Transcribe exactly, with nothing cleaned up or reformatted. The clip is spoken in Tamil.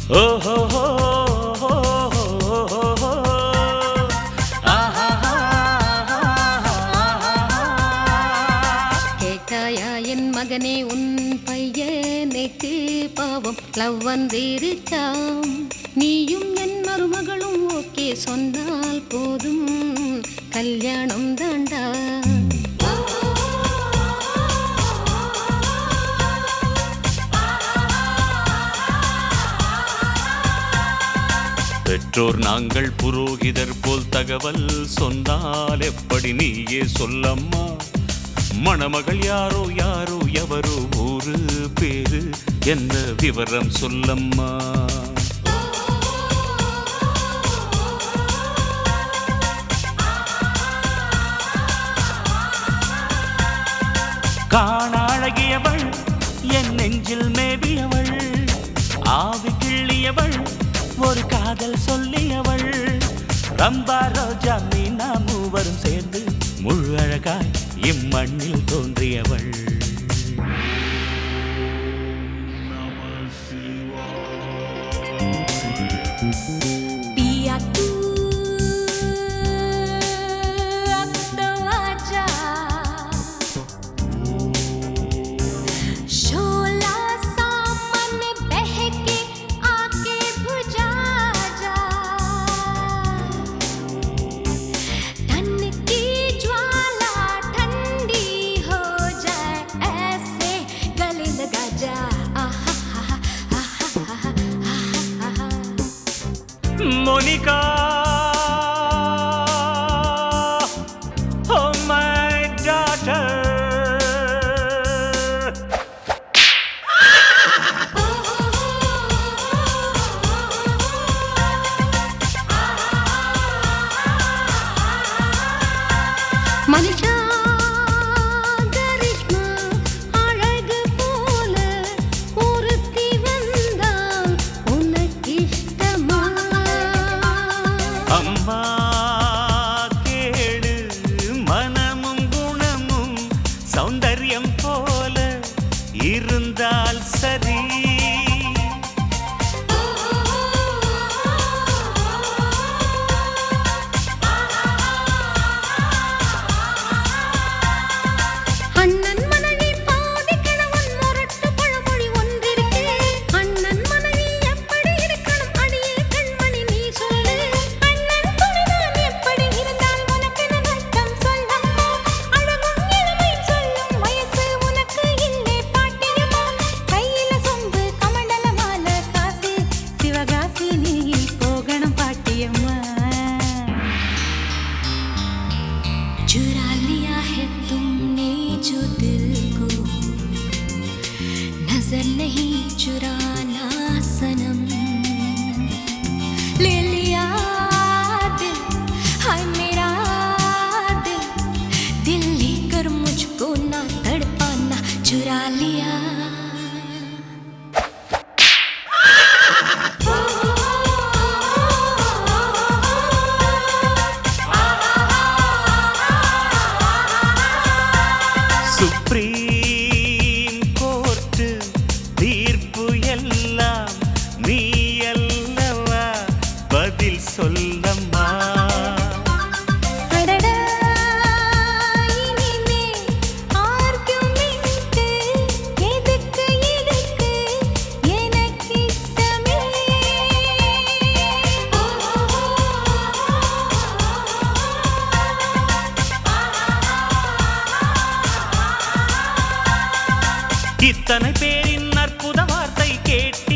கேட்டாயா என் மகனே உன் பையனுக்கு பாவம் லவ் வந்திருக்காம். நீயும் என் மருமகளும் ஓகே சொன்னால் போதும் கல்யாணம் தாண்டா. பெற்றோர் நாங்கள் புரோகிதர் போல் தகவல் சொன்னால் எப்படி நீயே சொல்லம்மா. மணமகள் யாரோ யாரோ எவரோ ஒரு பேரு என்ன விவரம் சொல்லம்மா. காணாழகியவள் என் நெஞ்சில் மேவியவள், ஆவி கிள்ளியவள் ஒரு காதல் சொல்லியவள், ரம்பா ரோஜா மீனா மூவரும் சேர்ந்து முழு அழகாய் இம்மண்ணில் தோன்றியவள். Monica, oh my daughter. Manisha Karishma அழகு போல ஒருத்தி வந்தால் உனக்கு இஷ்டமா? அம்மா கேடு மனமும் குணமும் சௌந்தர்யம் போல இருந்தால் சரி. அண்ணன் மனைவி பாதி கிழவன் முரட்டு பழமொழி ஒன்றிருக்கு. அண்ணன் மனைவி எப்படி இருக்கணும் அடியே கண்மணி நீ சொல்லு. அண்ணன் துணைதான் எப்படி இருந்தால் உனக்கு நஷ்டம் சொல்லம்மா. அழகும் இளமை சொல்லும் வயசு உனக்கு இல்லை பாட்டியம்மா. கையில சொம்பு கமண்டல மாலை காசு சிவகாசி நீ போகணும் பாட்டியம்மா. चुरा लिया है तुमने जो दिल को, नजर नहीं चुराना सनम. ले लिया दिल हाय मेरा दिल, दिल लेकर मुझको ना तड़पाना. चुरा लिया சுப்ரீம் கோர்ட்டு தீர்ப்பு எல்லாம் நீ அல்லவா பதில் சொல்லம்மா. அடடா இனிமே ஆர்குமெண்ட் எதுக்கு எதுக்கு எனக்கு இஷ்டமே. இத்தனை பேரின் அற்புத வார்த்தை கேட்டு